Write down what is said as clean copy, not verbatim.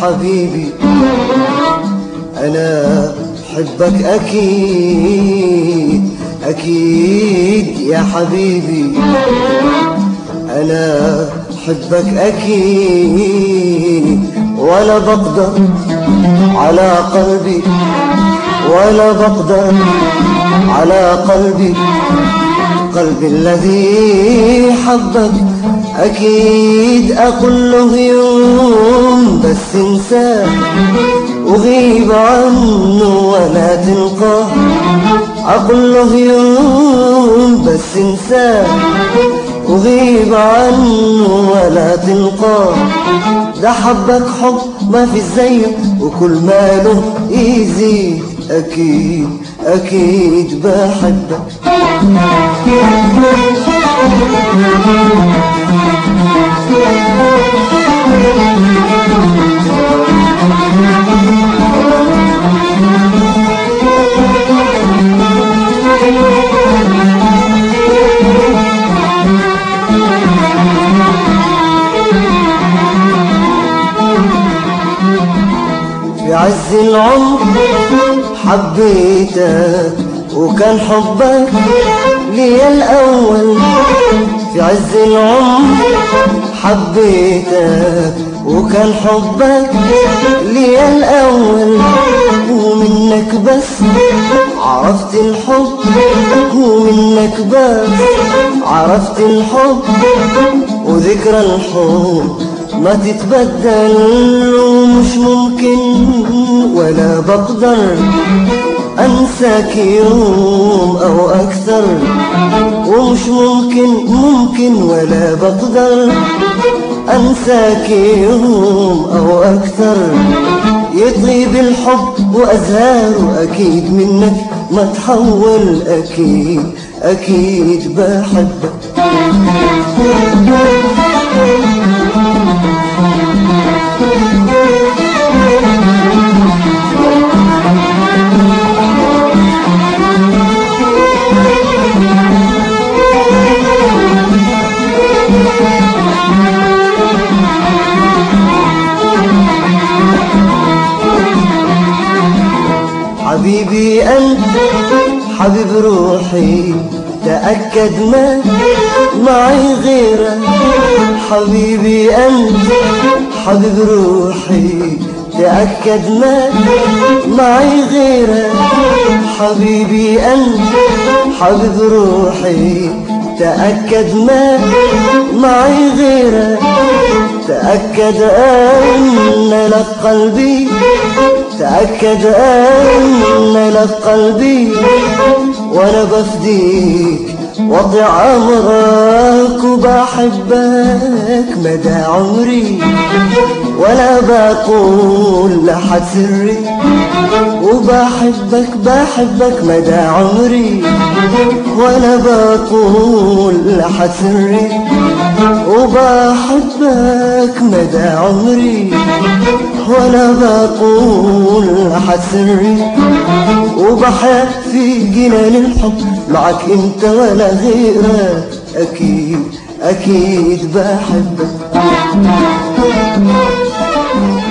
حبيبي أنا بحبك أكيد أكيد يا حبيبي أنا بحبك أكيد ولا بقدر على قلبي ولا بقدر على قلبي الذي حبك أكيد أقول له يوم بس انساه وغيب عنه ولا تلقاه أقول له يوم بس انساه وغيب عنه ولا تلقاه ده حبك حب ما في زيه وكل ماله يزيد أكيد أكيد بحبك في عز العمر حبيتك وكان حبك لي الأول في عز العمر حبيتك وكان حبك لي الأول ومنك بس عرفت الحب ومنك بس عرفت الحب وذكرى الحب ما تتبدل ومش ممكن ولا بقدر أنساك يوم أو أكثر ومش ممكن ولا بقدر أنساك يوم أو أكثر يطيب الحب وأزهاره أكيد منك ما تحول أكيد أكيد بحبك حبيبي أنت حبيب روحي تأكد ما معي غيرك حبيبي أنت حبيب روحي تأكد ما معي غيرك حبيبي أنت حبيب روحي تأكد ما معي غيرك تأكد أن لك قلبي تأكد أن لك قلبي وأنا بفديك وضع أمرك وبحبك مدى عمري ولا بقول لحد سري وبحبك مدى عمري ولا بقول لحد سري وبحبك مدى عمري ولا بقول لحد سري وبحيا في جنان الحب معك انت ولا غيرك أكيد أكيد بحبك